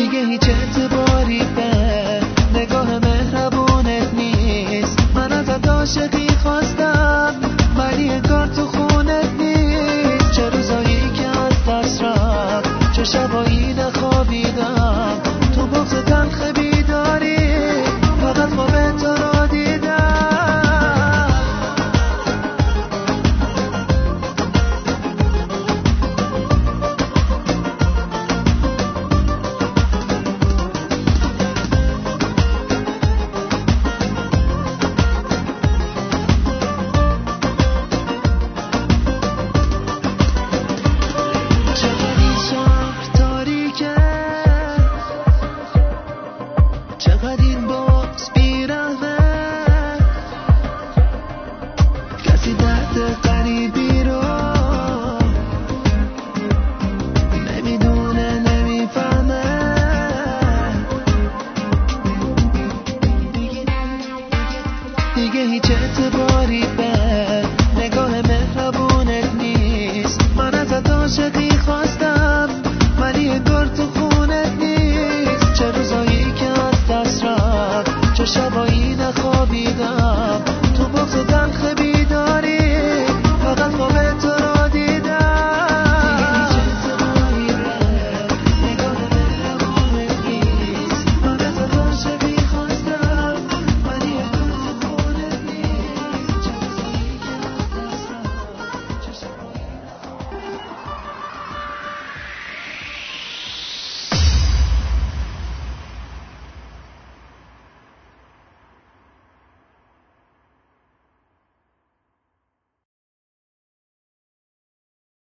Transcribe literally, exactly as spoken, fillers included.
دیگه هیچ اعتباری به نگاه مهربونت نیست. من ازت عاشقی خواستم ولی انگار تو خونت نیست. چه روزایی که از دست رفت، چه شبایی نخوابیدم، تو بغض تلخ